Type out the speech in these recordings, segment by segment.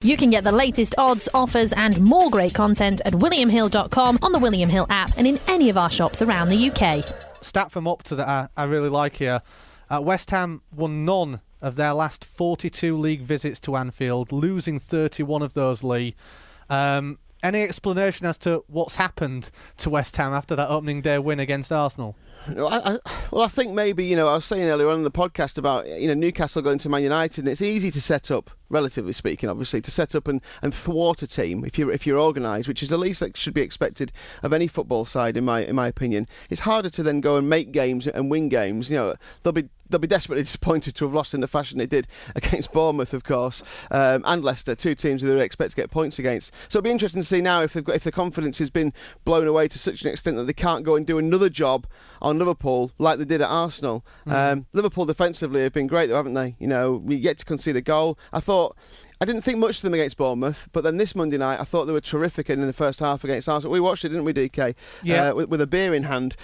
You can get the latest odds, offers and more great content at williamhill.com, on the William Hill app and in any of our shops around the UK. Stat from Opta that I really like here. West Ham won none of their last 42 league visits to Anfield, losing 31 of those, Lee. Any explanation as to what's happened to West Ham after that opening day win against Arsenal? I think maybe, I was saying earlier on in the podcast about, Newcastle going to Man United, and it's easy to set up, relatively speaking, obviously, to set up and thwart a team if you're organised, which is the least that should be expected of any football side, in my opinion. It's harder to then go and make games and win games. They'll be desperately disappointed to have lost in the fashion they did against Bournemouth, of course, and Leicester, two teams that they expect to get points against. So it'll be interesting to see now if the confidence has been blown away to such an extent that they can't go and do another job on Liverpool like they did at Arsenal. Liverpool defensively have been great, though, haven't they? We get to concede a goal. I didn't think much of them against Bournemouth, but then this Monday night I thought they were terrific in the first half against Arsenal. We watched it, didn't we, DK? Yeah. With a beer in hand.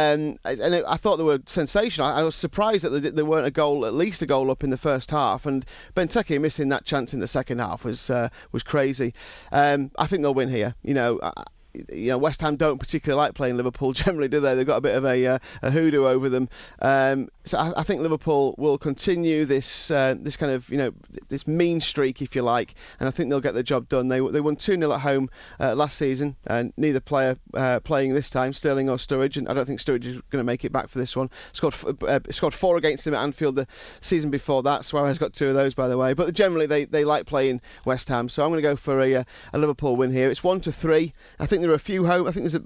I thought they were sensational. I was surprised that they weren't at least a goal up in the first half, and Benteke missing that chance in the second half was crazy. I think they'll win here. West Ham don't particularly like playing Liverpool generally, do they? They've got a bit of a hoodoo over them. So I think Liverpool will continue this kind of this mean streak, if you like, and I think they'll get the job done. They won 2-0 at home last season, and neither player playing this time, Sterling or Sturridge, and I don't think Sturridge is going to make it back for this one. Scored 4 against them at Anfield the season before that. Suarez got 2 of those, by the way. But generally they like playing West Ham, so I'm going to go for a Liverpool win here. It's 1-3. I think there are a few home. I think there's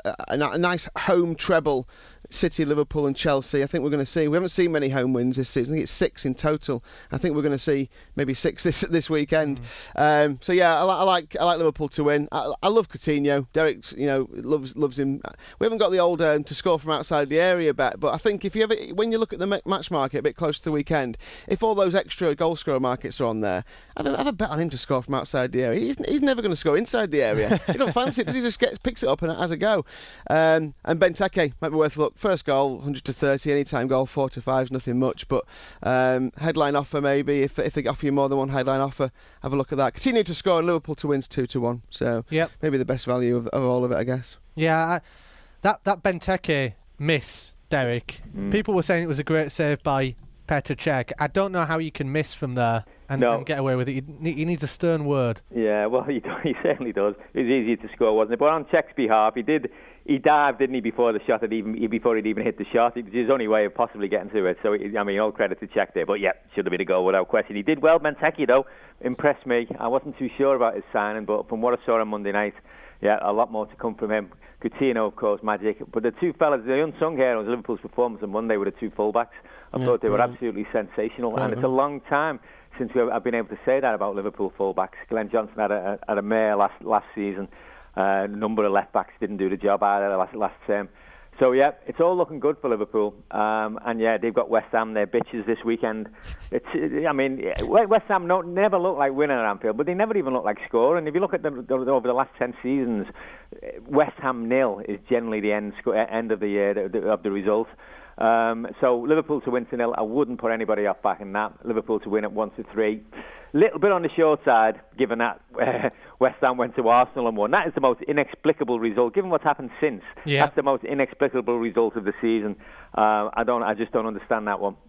a nice home treble. City, Liverpool and Chelsea. I think we're going to see. We haven't seen many home wins this season. I think it's 6 in total. I think we're going to see maybe 6 this weekend. So yeah, I like Liverpool to win. I love Coutinho. Derek, loves him. We haven't got the old to score from outside the area bet, but I think when you look at the match market a bit close to the weekend, if all those extra goal scorer markets are on there, have a bet on him to score from outside the area. He's never going to score inside the area. He don't fancy it because he just picks it up and has a go. And Benteke might be worth a look. First goal, 100-30, anytime goal, 4-5 is nothing much, but headline offer maybe, if they offer you more than one headline offer, have a look at that. Coutinho to score and Liverpool to win 2-1, so maybe the best value of all of it, I guess. Yeah, that Benteke miss, Derek, people were saying it was a great save by Petr Cech. I don't know how you can miss from there and get away with it. He needs a stern word. Yeah, well, he certainly does. It was easier to score, wasn't it? But on Cech's behalf, he dived, didn't he, before he'd even hit the shot. It was his only way of possibly getting to it. So, all credit to Cech there. But, yeah, should have been a goal without question. He did well. Benteke, though, impressed me. I wasn't too sure about his signing, but from what I saw on Monday night, yeah, a lot more to come from him. Coutinho, of course, magic. But the two fellas, the unsung heroes of Liverpool's performance on Monday were the two fullbacks. I thought they were absolutely sensational. And it's a long time since I've been able to say that about Liverpool fullbacks. Glenn Johnson had a mare last season. A number of left-backs didn't do the job either last term. So, yeah, it's all looking good for Liverpool. And, yeah, they've got West Ham, their bitches this weekend. West Ham never look like winning at Anfield, but they never even look like scoring. If you look at them over the last 10 seasons, West Ham 0 is generally the end of the year of the result. So Liverpool to win 2-0, I wouldn't put anybody off backing that. Liverpool to win at 1-3. Little bit on the short side, given that West Ham went to Arsenal and won. That is the most inexplicable result, given what's happened since. Yeah. That's the most inexplicable result of the season. I just don't understand that one.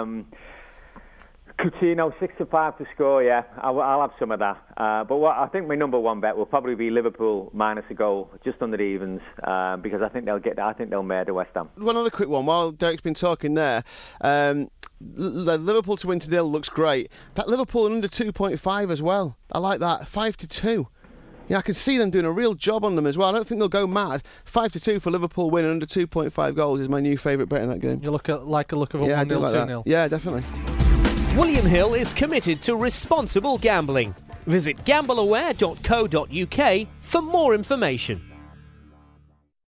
Coutinho 6-5 to score. Yeah, I'll have some of that. But I think my number one bet will probably be Liverpool minus a goal, just under the evens, because I think they'll murder West Ham. One other quick one while Derek's been talking there. Liverpool to win 2-0 looks great. That Liverpool under 2.5 as well. I like that. 5-2. Yeah, I can see them doing a real job on them as well. I don't think they'll go mad. 5-2 for Liverpool win under 2.5 goals is my new favourite bet in that game. You look at a look of a 1-0, 2-0. Yeah, definitely. William Hill is committed to responsible gambling. Visit gambleaware.co.uk for more information.